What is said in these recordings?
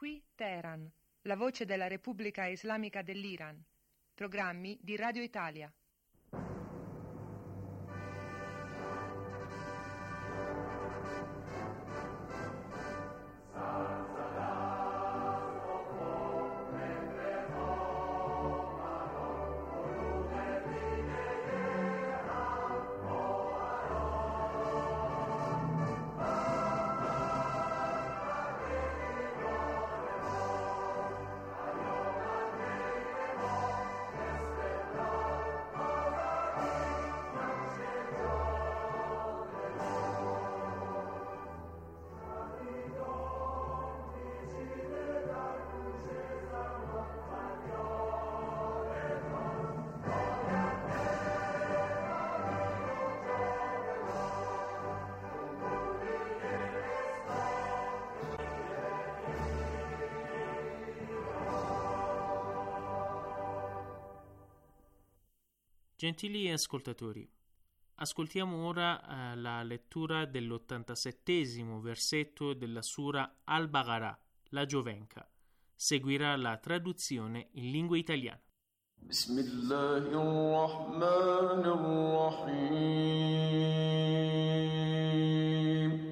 Qui Teheran, la voce della Repubblica Islamica dell'Iran. Programmi di Radio Italia. Gentili ascoltatori, ascoltiamo ora la lettura dell'87° versetto della Sura Al-Baqarah, la Giovenca. Seguirà la traduzione in lingua italiana. Bismillahirrahmanirrahim.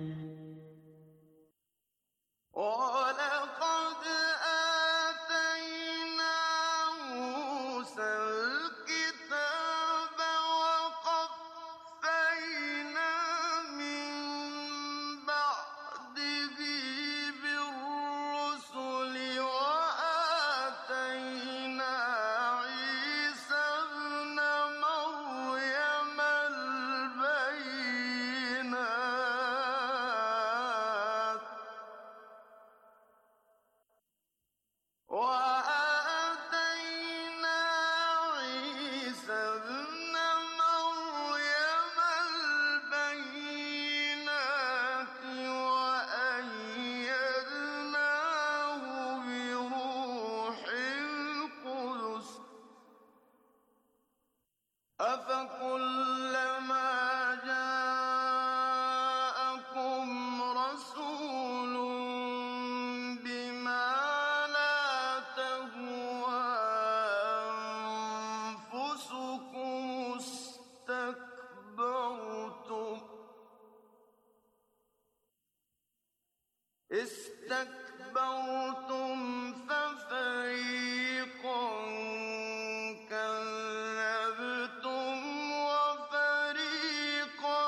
استكبرتم ففريقا كذبتم وفريقا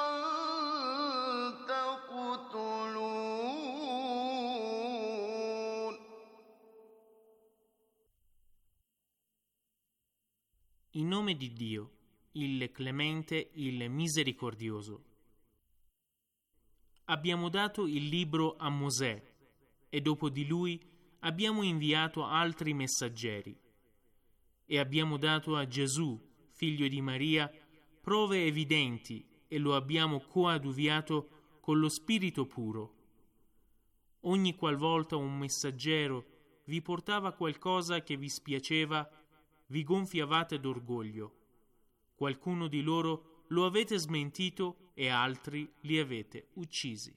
تقتلون. In nome di Dio, il Clemente, il Misericordioso. Abbiamo dato il libro a Mosè e dopo di lui abbiamo inviato altri messaggeri e abbiamo dato a Gesù, figlio di Maria, prove evidenti e lo abbiamo coadiuviato con lo Spirito puro. Ogni qualvolta un messaggero vi portava qualcosa che vi spiaceva, vi gonfiavate d'orgoglio. Qualcuno di loro lo avete smentito e altri li avete uccisi.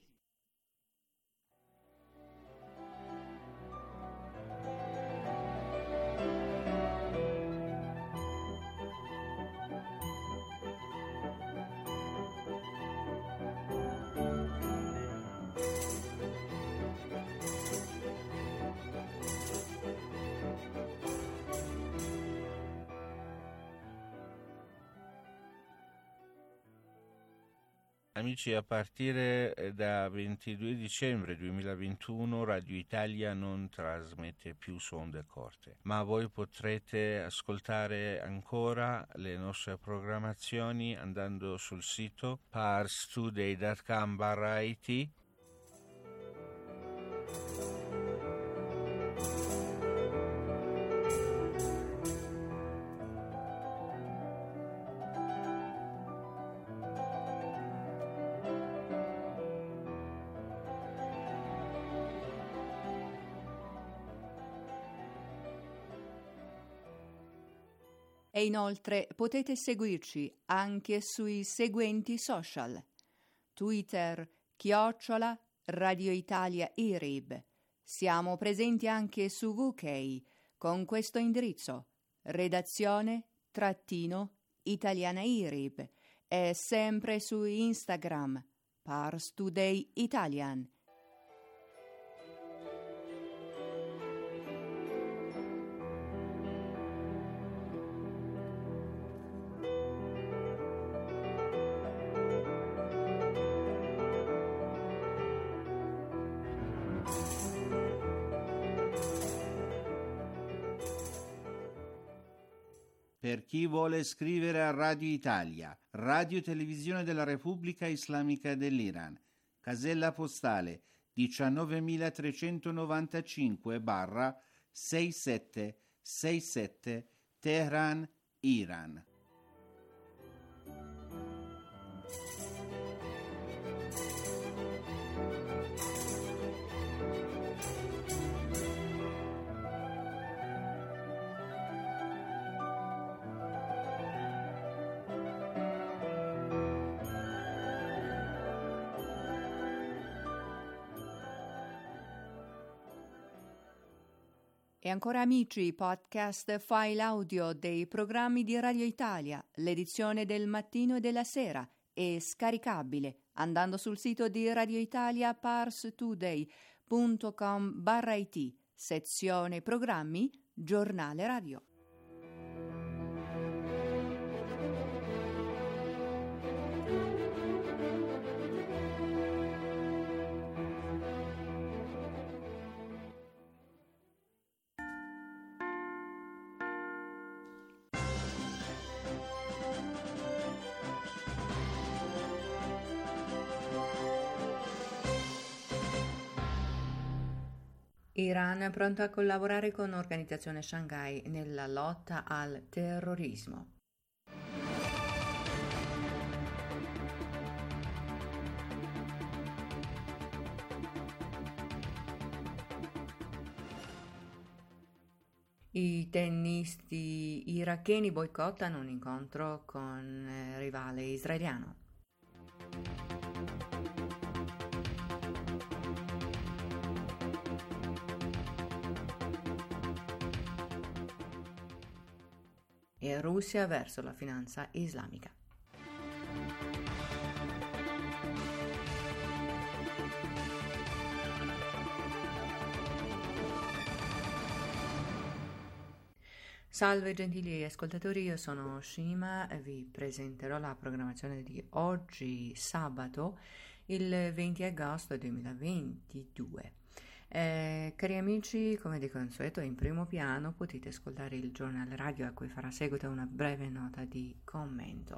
Amici, a partire da 22 dicembre 2021 Radio Italia non trasmette più su onde corte, ma voi potrete ascoltare ancora le nostre programmazioni andando sul sito parstoday.com/it. E inoltre potete seguirci anche sui seguenti social: Twitter @ Radio Italia IRIB, Siamo presenti anche su VK con questo indirizzo: redazione-italianairib, e sempre su Instagram Pars Today Italian. Per chi vuole scrivere a Radio Italia, Radio Televisione della Repubblica Islamica dell'Iran, casella postale 19395/6767 Teheran, Iran. E ancora amici, podcast file audio dei programmi di Radio Italia, l'edizione del mattino e della sera, è scaricabile andando sul sito di Radio Italia parstoday.com/it, sezione programmi, giornale radio. Iran è pronto a collaborare con l'Organizzazione Shanghai nella lotta al terrorismo. I tennisti iracheni boicottano un incontro con il rivale israeliano. E Russia verso la finanza islamica. Salve gentili ascoltatori, io sono Shima e vi presenterò la programmazione di oggi, sabato, il 20 agosto 2022. Cari amici, come di consueto, in primo piano potete ascoltare il giornale radio a cui farà seguito una breve nota di commento.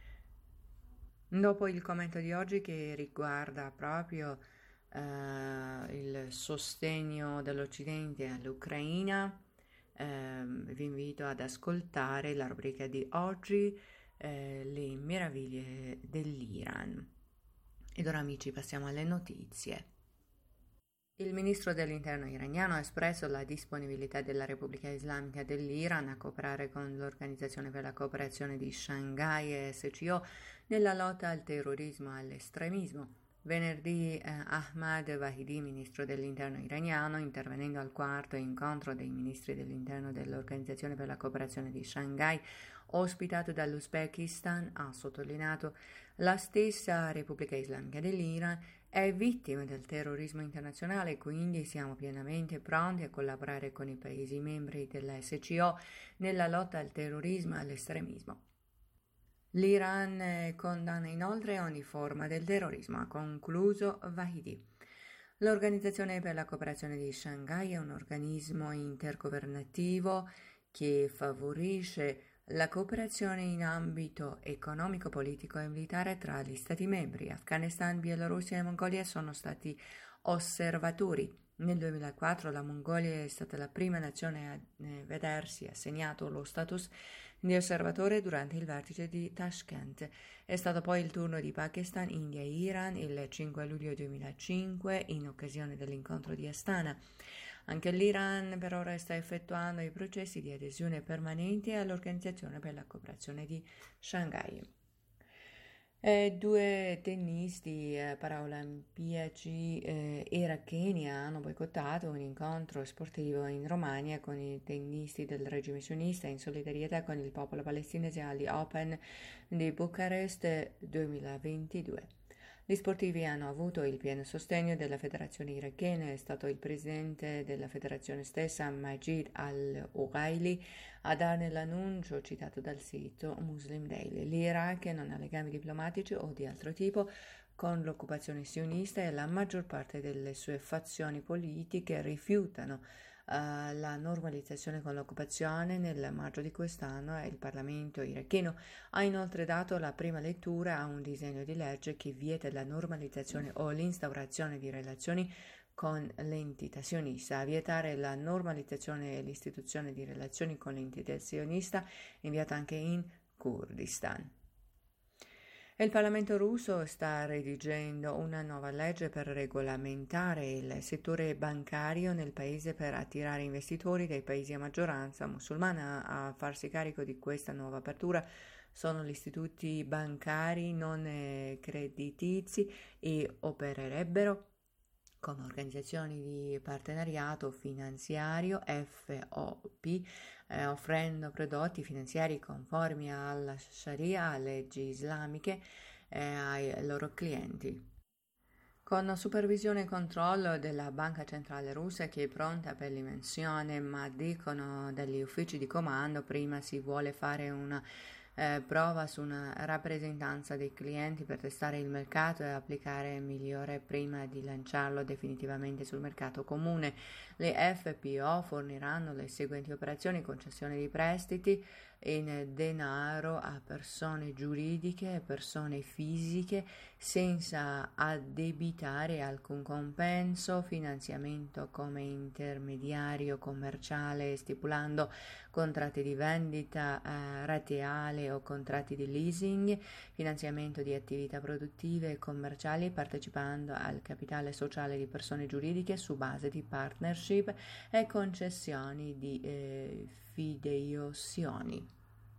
Dopo il commento di oggi, che riguarda proprio il sostegno dell'Occidente all'Ucraina, vi invito ad ascoltare la rubrica di oggi, le meraviglie dell'Iran. Ed ora amici passiamo alle notizie. Il ministro dell'Interno iraniano ha espresso la disponibilità della Repubblica Islamica dell'Iran a cooperare con l'Organizzazione per la Cooperazione di Shanghai e SCO nella lotta al terrorismo e all'estremismo. Venerdì Ahmad Vahidi, ministro dell'Interno iraniano, intervenendo al quarto incontro dei ministri dell'Interno dell'Organizzazione per la Cooperazione di Shanghai, ospitato dall'Uzbekistan, ha sottolineato: la stessa Repubblica Islamica dell'Iran è vittima del terrorismo internazionale, quindi siamo pienamente pronti a collaborare con i Paesi membri della SCO nella lotta al terrorismo e all'estremismo. L'Iran condanna inoltre ogni forma del terrorismo, ha concluso Vahidi. L'Organizzazione per la Cooperazione di Shanghai è un organismo intergovernativo che favorisce la cooperazione in ambito economico, politico e militare tra gli Stati membri. Afghanistan, Bielorussia e Mongolia sono stati osservatori. Nel 2004 la Mongolia è stata la prima nazione a vedersi assegnato lo status di osservatore durante il vertice di Tashkent. È stato poi il turno di Pakistan, India e Iran il 5 luglio 2005 in occasione dell'incontro di Astana. Anche l'Iran per ora sta effettuando i processi di adesione permanente all'Organizzazione per la Cooperazione di Shanghai. Due tennisti paraolimpici iracheni hanno boicottato un incontro sportivo in Romania con i tennisti del regime sionista in solidarietà con il popolo palestinese agli Open di Bucarest 2022. Gli sportivi hanno avuto il pieno sostegno della federazione irachena. È stato il presidente della federazione stessa, Majid al-Ugaili, a dare l'annuncio citato dal sito Muslim Daily. L'Iraq non ha legami diplomatici o di altro tipo con l'occupazione sionista e la maggior parte delle sue fazioni politiche rifiutano la normalizzazione con l'occupazione. Nel maggio di quest'anno il Parlamento iracheno ha inoltre dato la prima lettura a un disegno di legge che vieta la normalizzazione o l'instaurazione di relazioni con l'entità sionista. A vietare la normalizzazione e l'istituzione di relazioni con l'entità sionista inviata anche in Kurdistan. Il Parlamento russo sta redigendo una nuova legge per regolamentare il settore bancario nel paese per attirare investitori dei paesi a maggioranza musulmana. A farsi carico di questa nuova apertura sono gli istituti bancari non creditizi e opererebbero come organizzazioni di partenariato finanziario FOP, offrendo prodotti finanziari conformi alla Sharia, leggi islamiche, ai loro clienti. Con supervisione e controllo della Banca Centrale Russa che è pronta per l'immersione, ma dicono dagli uffici di comando prima si vuole fare una prova su una rappresentanza dei clienti per testare il mercato e applicare migliore prima di lanciarlo definitivamente sul mercato comune. Le FPO forniranno le seguenti operazioni: concessione di prestiti in denaro a persone giuridiche e persone fisiche senza addebitare alcun compenso, finanziamento come intermediario commerciale stipulando contratti di vendita rateale o contratti di leasing, finanziamento di attività produttive e commerciali partecipando al capitale sociale di persone giuridiche su base di partnership e concessioni di fideiussioni.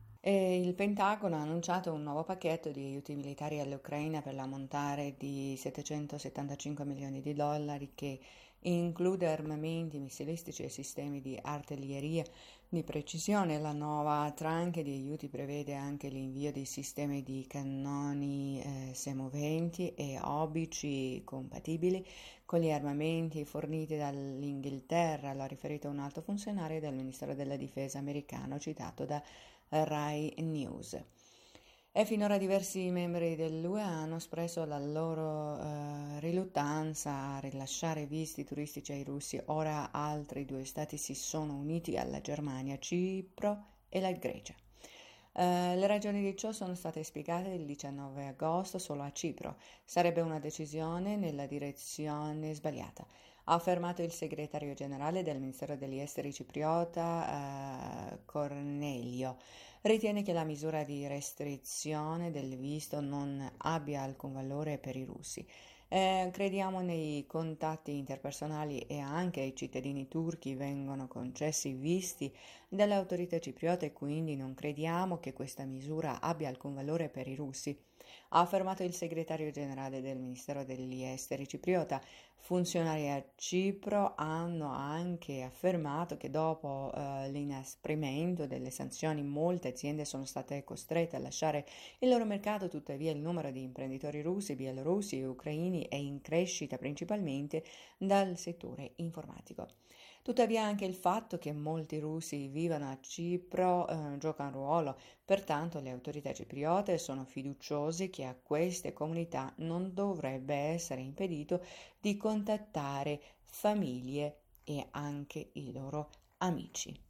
E il Pentagono ha annunciato un nuovo pacchetto di aiuti militari all'Ucraina per l'ammontare di $775 milioni che include armamenti missilistici e sistemi di artiglieria di precisione. La nuova tranche di aiuti prevede anche l'invio di sistemi di cannoni semoventi e obici compatibili con gli armamenti forniti dall'Inghilterra, l'ha riferito un alto funzionario del Ministero della Difesa americano citato da Rai News. E finora diversi membri dell'UE hanno espresso la loro riluttanza a rilasciare visti turistici ai russi. Ora altri due stati si sono uniti alla Germania, Cipro e la Grecia. Le ragioni di ciò sono state spiegate il 19 agosto solo a Cipro. Sarebbe una decisione nella direzione sbagliata, ha affermato il segretario generale del Ministero degli Esteri cipriota Cornelio. Ritiene che la misura di restrizione del visto non abbia alcun valore per i russi. Crediamo nei contatti interpersonali e anche ai cittadini turchi vengono concessi visti dalle autorità cipriote e quindi non crediamo che questa misura abbia alcun valore per i russi, ha affermato il segretario generale del Ministero degli Esteri cipriota. Funzionari a Cipro hanno anche affermato che dopo l'inasprimento delle sanzioni molte aziende sono state costrette a lasciare il loro mercato. Tuttavia il numero di imprenditori russi, bielorussi e ucraini è in crescita principalmente dal settore informatico. Tuttavia anche il fatto che molti russi vivano a Cipro gioca un ruolo, pertanto le autorità cipriote sono fiduciose che a queste comunità non dovrebbe essere impedito di contattare famiglie e anche i loro amici.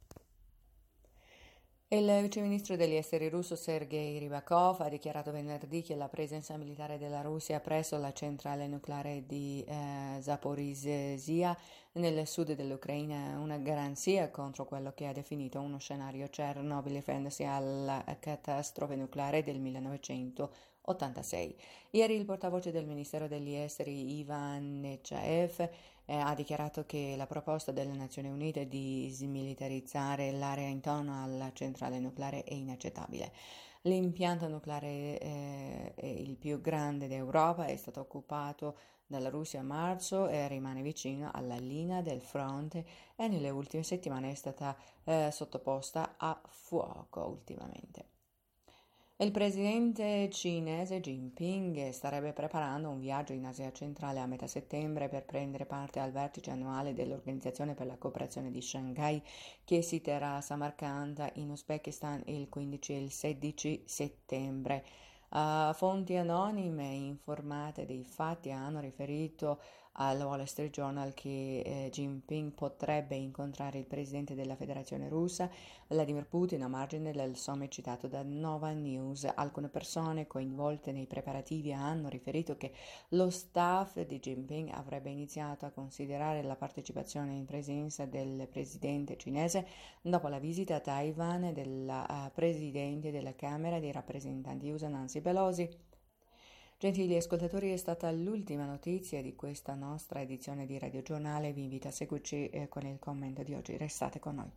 Il viceministro degli esteri russo Sergei Rybakov ha dichiarato venerdì che la presenza militare della Russia presso la centrale nucleare di Zaporizhzhia nel sud dell'Ucraina è una garanzia contro quello che ha definito uno scenario Chernobyl, riferendosi alla catastrofe nucleare del 1986. Ieri il portavoce del Ministero degli Esteri Ivan Nechaev ha dichiarato che la proposta delle Nazioni Unite di smilitarizzare l'area intorno alla centrale nucleare è inaccettabile. L'impianto nucleare è il più grande d'Europa, è stato occupato dalla Russia a marzo e rimane vicino alla linea del fronte e nelle ultime settimane è stata sottoposta a fuoco ultimamente. Il presidente cinese Jinping starebbe preparando un viaggio in Asia centrale a metà settembre per prendere parte al vertice annuale dell'Organizzazione per la cooperazione di Shanghai che si terrà a Samarkand in Uzbekistan il 15 e il 16 settembre. Fonti anonime informate dei fatti hanno riferito al Wall Street Journal che Jinping potrebbe incontrare il presidente della Federazione Russa, Vladimir Putin, a margine del summit citato da Nova News. Alcune persone coinvolte nei preparativi hanno riferito che lo staff di Jinping avrebbe iniziato a considerare la partecipazione in presenza del presidente cinese dopo la visita a Taiwan della presidente della Camera dei rappresentanti USA Nancy Pelosi. Gentili ascoltatori, è stata l'ultima notizia di questa nostra edizione di Radio Giornale. Vi invito a seguirci con il commento di oggi. Restate con noi.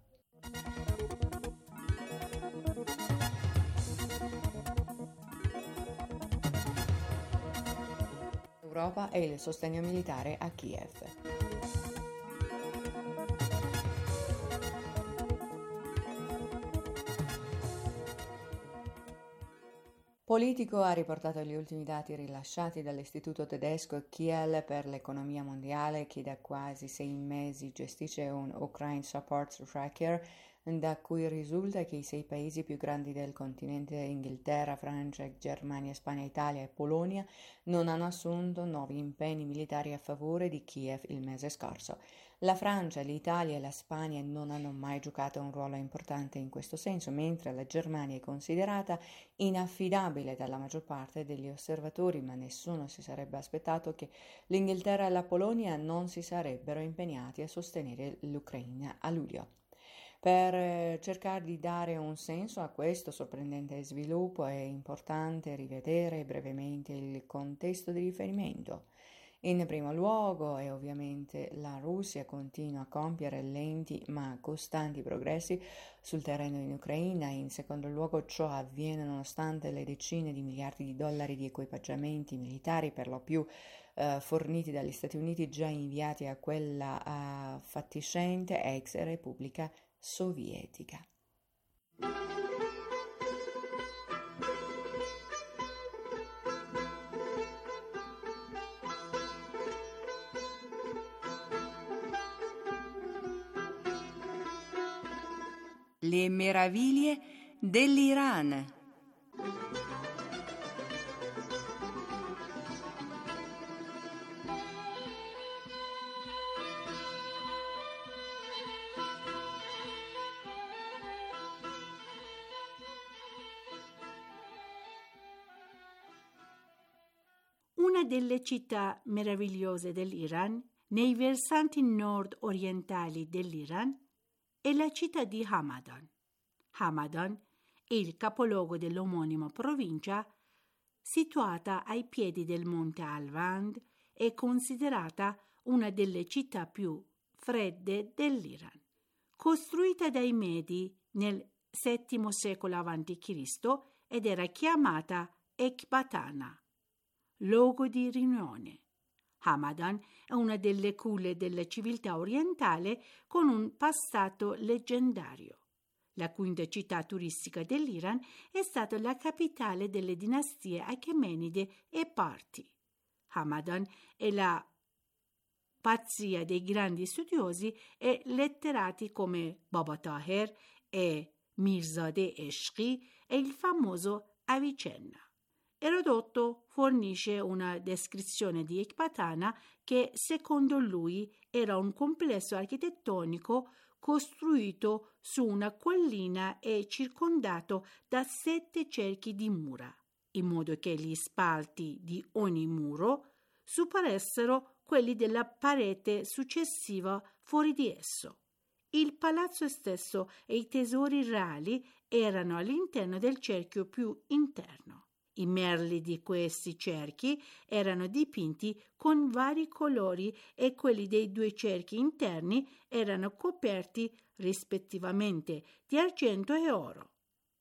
Europa e il sostegno militare a Kiev. Politico ha riportato gli ultimi dati rilasciati dall'istituto tedesco Kiel per l'economia mondiale, che da quasi 6 mesi gestisce un Ukraine Support Tracker, da cui risulta che i 6 paesi più grandi del continente, Inghilterra, Francia, Germania, Spagna, Italia e Polonia, non hanno assunto nuovi impegni militari a favore di Kiev il mese scorso. La Francia, l'Italia e la Spagna non hanno mai giocato un ruolo importante in questo senso, mentre la Germania è considerata inaffidabile dalla maggior parte degli osservatori, ma nessuno si sarebbe aspettato che l'Inghilterra e la Polonia non si sarebbero impegnati a sostenere l'Ucraina a luglio. Per cercare di dare un senso a questo sorprendente sviluppo è importante rivedere brevemente il contesto di riferimento. In primo luogo, e ovviamente la Russia continua a compiere lenti ma costanti progressi sul terreno in Ucraina. In secondo luogo, ciò avviene nonostante le decine di miliardi di dollari di equipaggiamenti militari, per lo più forniti dagli Stati Uniti, già inviati a quella fatiscente ex Repubblica Sovietica. Le meraviglie dell'Iran. Una delle città meravigliose dell'Iran, nei versanti nord-orientali dell'Iran, è la città di Hamadan. Hamadan è il capoluogo dell'omonima provincia, situata ai piedi del monte Alvand, è considerata una delle città più fredde dell'Iran. Costruita dai Medi nel VII secolo a.C. ed era chiamata Ecbatana, luogo di riunione. Hamadan è una delle culle della civiltà orientale con un passato leggendario. La quinta città turistica dell'Iran è stata la capitale delle dinastie Achemenide e Parti. Hamadan è la pazzia dei grandi studiosi e letterati come Baba Taher e Mirzadeh Eshqi e il famoso Avicenna. Erodoto fornisce una descrizione di Ecbatana che, secondo lui, era un complesso architettonico costruito su una collina e circondato da 7 cerchi di mura, in modo che gli spalti di ogni muro superassero quelli della parete successiva fuori di esso. Il palazzo stesso e i tesori reali erano all'interno del cerchio più interno. I merli di questi cerchi erano dipinti con vari colori e quelli dei 2 cerchi interni erano coperti rispettivamente di argento e oro.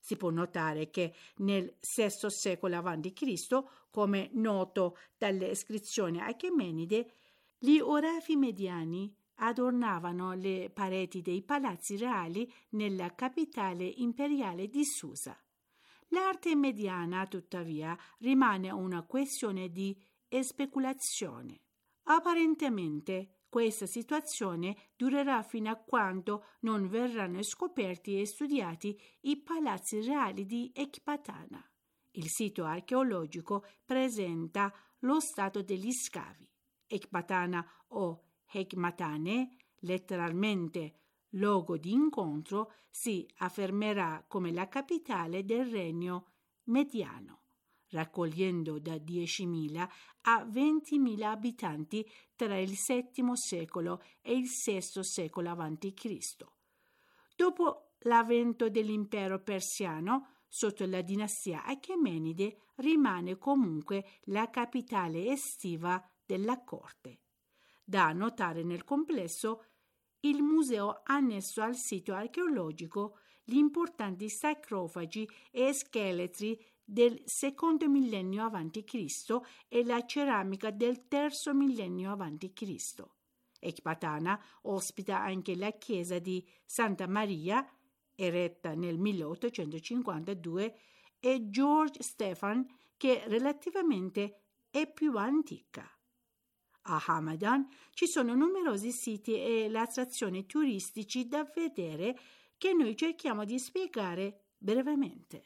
Si può notare che nel VI secolo a.C., come noto dalle iscrizioni achemenide, gli orafi mediani adornavano le pareti dei palazzi reali nella capitale imperiale di Susa. L'arte mediana, tuttavia, rimane una questione di speculazione. Apparentemente, questa situazione durerà fino a quando non verranno scoperti e studiati i palazzi reali di Ecbatana. Il sito archeologico presenta lo stato degli scavi. Ecbatana o Hekmatane, letteralmente luogo di incontro, si affermerà come la capitale del regno mediano, raccogliendo da 10.000 a 20.000 abitanti tra il VII secolo e il VI secolo a.C. Dopo l'avvento dell'impero persiano, sotto la dinastia Achemenide, rimane comunque la capitale estiva della corte. Da notare nel complesso il museo annesso al sito archeologico, gli importanti sarcofagi e scheletri del secondo millennio a.C. e la ceramica del terzo millennio a.C. Ecbatana ospita anche la chiesa di Santa Maria, eretta nel 1852, e George Stephan, che relativamente è più antica. A Hamadan ci sono numerosi siti e attrazioni turistici da vedere che noi cerchiamo di spiegare brevemente.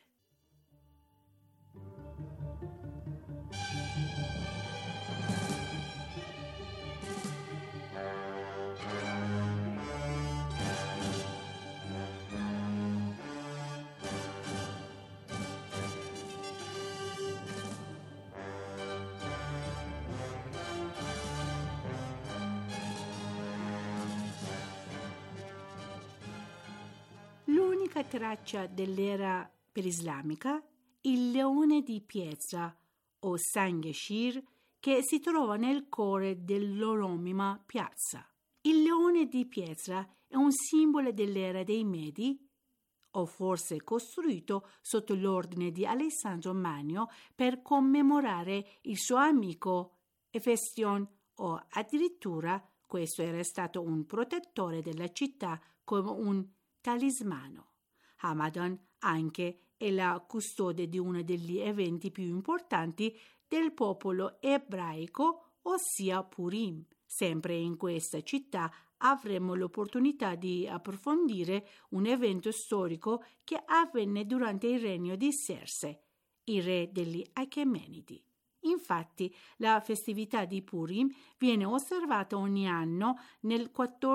L'unica traccia dell'era perislamica, il leone di pietra o Sangheshir, che si trova nel cuore dell'omonima piazza. Il leone di pietra è un simbolo dell'era dei Medi, o forse costruito sotto l'ordine di Alessandro Magno per commemorare il suo amico Efestion, o addirittura questo era stato un protettore della città come un talismano. Hamadan anche è la custode di uno degli eventi più importanti del popolo ebraico, ossia Purim. Sempre in questa città avremo l'opportunità di approfondire un evento storico che avvenne durante il regno di Serse, il re degli Achemenidi. Infatti, la festività di Purim viene osservata ogni anno nel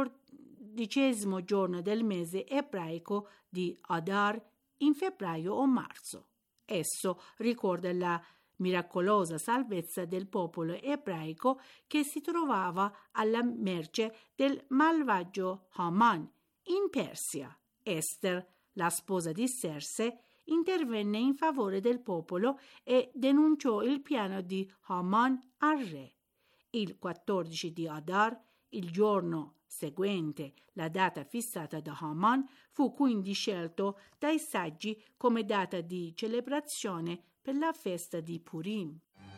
14° giorno del mese ebraico di Adar, in febbraio o marzo. Esso ricorda la miracolosa salvezza del popolo ebraico che si trovava alla mercé del malvagio Haman in Persia. Ester, la sposa di Serse, intervenne in favore del popolo e denunciò il piano di Haman al re. Il 14 di Adar, il giorno seguente la data fissata da Haman, fu quindi scelto dai saggi come data di celebrazione per la festa di Purim.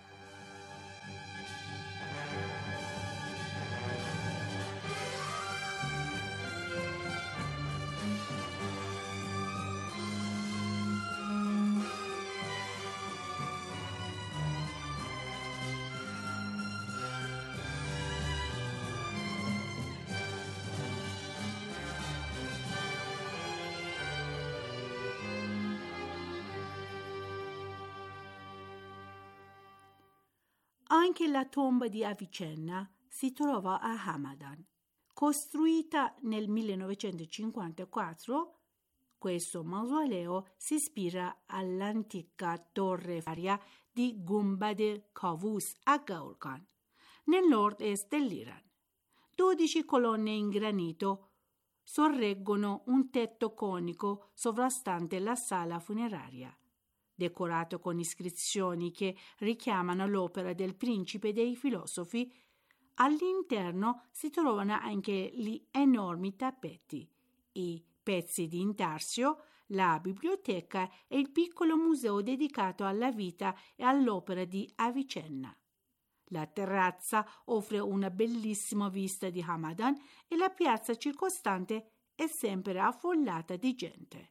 Anche la tomba di Avicenna si trova a Hamadan. Costruita nel 1954, questo mausoleo si ispira all'antica torre faria di Gumbad-e Kavus a Gaurkan, nel nord-est dell'Iran. 12 colonne in granito sorreggono un tetto conico sovrastante la sala funeraria, decorato con iscrizioni che richiamano l'opera del principe dei filosofi. All'interno si trovano anche gli enormi tappeti, i pezzi di intarsio, la biblioteca e il piccolo museo dedicato alla vita e all'opera di Avicenna. La terrazza offre una bellissima vista di Hamadan e la piazza circostante è sempre affollata di gente.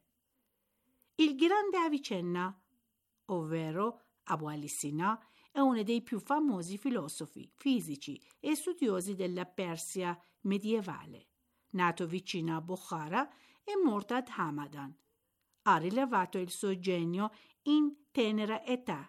Il grande Avicenna, ovvero Abu al-Sina, è uno dei più famosi filosofi, fisici e studiosi della Persia medievale. Nato vicino a Bukhara e morto ad Hamadan. Ha rilevato il suo genio in tenera età.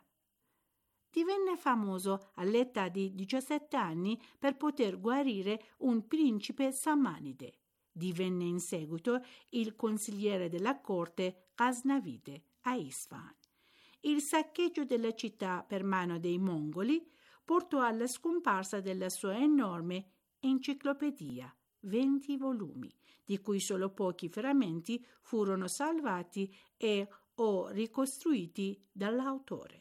Divenne famoso all'età di 17 anni per poter guarire un principe samanide. Divenne in seguito il consigliere della corte Ghaznavide a Isfahan. Il saccheggio della città per mano dei mongoli portò alla scomparsa della sua enorme enciclopedia, 20 volumi, di cui solo pochi frammenti furono salvati e o ricostruiti dall'autore.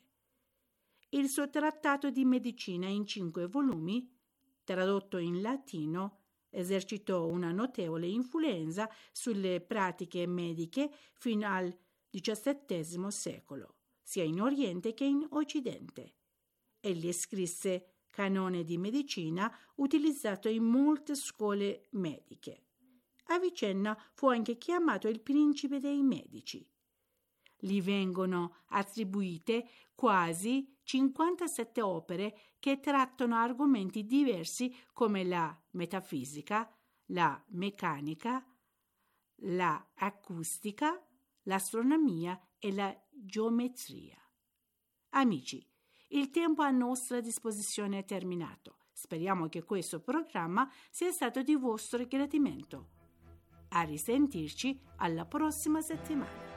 Il suo trattato di medicina in 5 volumi, tradotto in latino, esercitò una notevole influenza sulle pratiche mediche fino al XVII secolo, sia in Oriente che in Occidente. Egli scrisse canone di medicina utilizzato in molte scuole mediche. Avicenna fu anche chiamato il principe dei medici. Gli vengono attribuite quasi 57 opere che trattano argomenti diversi come la metafisica, la meccanica, la acustica, l'astronomia e la geometria. Amici, il tempo a nostra disposizione è terminato. Speriamo che questo programma sia stato di vostro gradimento. A risentirci alla prossima settimana.